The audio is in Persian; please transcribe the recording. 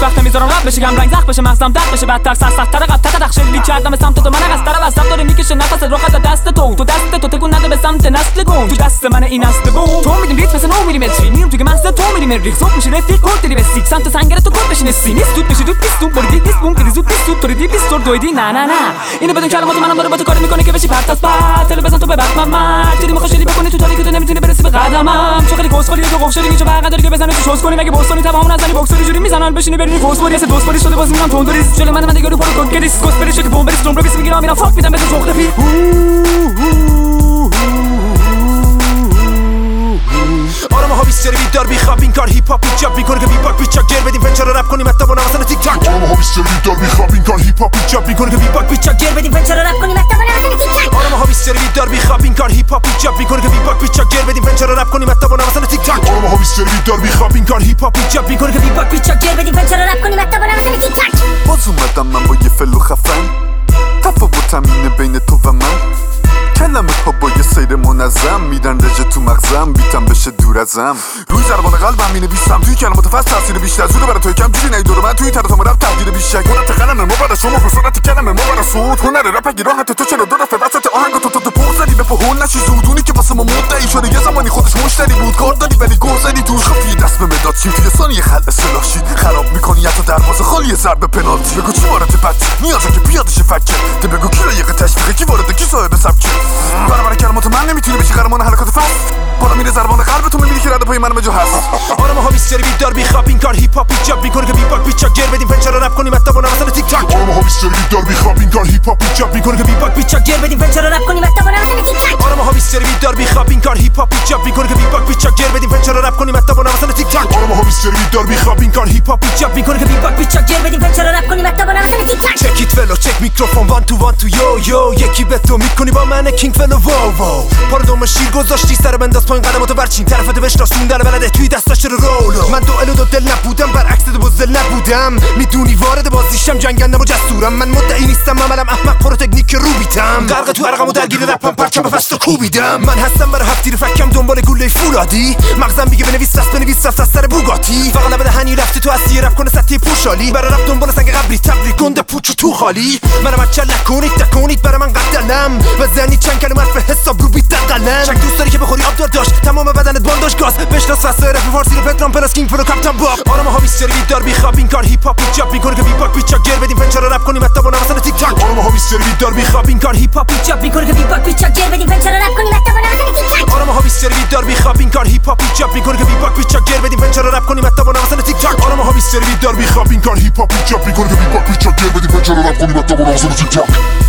وقت نمیذارم رد بشه گم رنگ زخم بشه مغزم دق بشه بدتر سخت تر قد تق شلیک کردم سمت تو من از طرف عصب داره میکشه نفس رخت دست تو دست تو تکون نده به سمت نسل گم تو دست من این است بو تو میدیم ریتم مثل 9 میلیمتری میام تو که مغز تو میلیمتری زوب میشه رفیق کد دلی بسیک سمت سنگر تو کد بشین سی نیست تو میشه تو پیستون بردی پیست بوم کلی زود پیست تو ریدی پیست دویدی نه اینو بدون کلمات منم داره با تو کار میکنه که بشی پرت از پرت تل بزن تو به بخت من دیدی میخواشلی بکنی تو تاریکی تو نمیتونی برسی به قدمم چه خیلی کوسخوری تو قفشلی میچه بغل داری که بزنی تو شوز کنی مگه بوستونی تمام نزنی بوکسوری جوری میزنن بشینی برینی فوسفوری اس دوست بری شده باز میرم تندریس چله من دیگه رو پرو کد کدیس کوس بری شک بوم بری استون رو بیس میگیرم میرم فاک میدم به تو جغرافی آرام ها بیستری بیدار بیخواب این کار هیپ هاپ ایجاب میکنه که بیباک بیچاک گیر بدیم پنچر رپ کنیم حتی با نوازن تیک تاک آرام ها بیستری بیدار بیخواب این کار هیپ هاپ ایجاب میکنه که بیباک بیچاک گیر بدیم پنچر رپ کنیم حتی با نوازن تیک تاک آرام ها بیستری بیدار بیخواب این کار هیپ هاپ ایجاب میکنه که بیباک بیچاک گیر بدیم پنچر رپ کنیم حتی با نوازن تیک تاک آرام ها بیستری بیدار بیخواب این کار هیپ هاپ ایجاب میکنه که بیباک بیچاک گیر بدیم پنچر رپ کنیم حتی با نوازن تیک تاک باز اومدم من با یه فلو خفن تفاوتم اینه بین تو و من کلمه ها با یه سیر منظم میدن رژه تو مغزم بیتم بشه دور ازم روی ضربان قلبم مینویسم توی کلمات فصل تاثیر بیشتر زوده برای توی کم جوری نگی دور من توی طرف رپ تغییر بیشتر قدرت قلم ما برای شما بصورت کلمه ما برای صوت هنر رپ اگه راحت تو چرا دو دفعه وسط آهنگ تو پخ زدی به پهون نشی زودونی که واسه ما مدعی شده یه زمانی خودش مشتری بود کار داری ولی گل زدی توش خفی دست به مداد چیم توی ثانیه خلع اصلاح شید خراب میکنی حتی دروازه خالی ضربه پنالتی بگو چی وارد بچه نیازه که بیادش فکر تو بگو کی لایق تشویق کی وارد کی صاحب سبک برابر کلمات من نمیتونی بشی قهرمان حرکات فصل بالا میره ضربان قلب تو میبینی که رد پای من به جا هست آرام ها بیستری بیدار بیخواب این کار هیپ هاپ ایجاب میکنه که بیباک بیچاک گیر بدیم پنچر رپ کنیم حتی با نوازن تیک تاک آرام ها بیستری بیدار بیخواب این کار هیپ هاپ ایجاب میکنه که بیباک بیچاک گیر بدیم پنچر رپ کنیم حتی با نوازن تیک تاک آرام ها بیستری بیدار بیخواب این کار هیپ هاپ ایجاب میکنه که بیباک بیچاک گیر بدیم پنچر رپ کنیم حتی با نوازن تیک تاک آرام ها بیستری بیدار بیخواب این کار هیپ هاپ ایجاب میکنه که بیباک بیچاک گیر بدیم پنچر رپ کنیم حتی با نوازن تیک تاک چک ایت فلو چک میکروفون وان تو یو یکی به تو میکنی با من کینگ فلو واو پاردوم شیر گذاشتی سر بنداز پایین قدماتو برچین طرفت بشناسون در بلده توی دستاش رولو من دو الو دو دل نبودم برعکس دو بزل نبودم میدونی وارد بازیشم جنگندم و جسورم من مدعی نیستم عملم احمق پرو تکنیک رو بیتم غرق تو عرقم و درگیر رپم پرچم به فست کوبیدم من هستم برای هفتیر فکم دنبال گوله فولادی مغزم میگه بنویس رفت از سر بوگاتی فقط نبده هنی رفتی تو اسی رپ کنه سطحی پوشالی برای رفت دنبال سنگ قبری تبری گنده پوچ تو خالی منم بچه نکنید برای من قدلم بزنی چند کلمه حرف حساب رو بیت قلم چک دوست داری که بخوری آب داشت تمام بدنت بانداش گاز بشناس فصل رپ فارسی رو پترام پلاس کینگ پرو کاپتان باب آرام ها بیستری بیدار بیخواب این کار هیپ هاپ ایجاب میکنه که بیباک بیچاک گیر بدیم پنچر رپ کنیم حتی با نوازن تیک تاک آرام ها بیستری بیدار بیخواب این کار هیپ هاپ ایجاب میکنه که بیباک بیچاک گیر بدیم پنچر رپ کنیم حتی با نوازن تیک تاک آرام ها بیستری بیدار بیخواب این کار هیپ هاپ ایجاب میکنه که بیباک بیچاک گیر بدیم پنچر رپ کنیم حتی با نوازن تیک تاک آرام ها بیستری بیدار بیخواب این کار هیپ هاپ ایجاب میکنه که بیباک بیچاک گیر بدیم پنچر رپ کنیم حتی با نوازن تیک تاک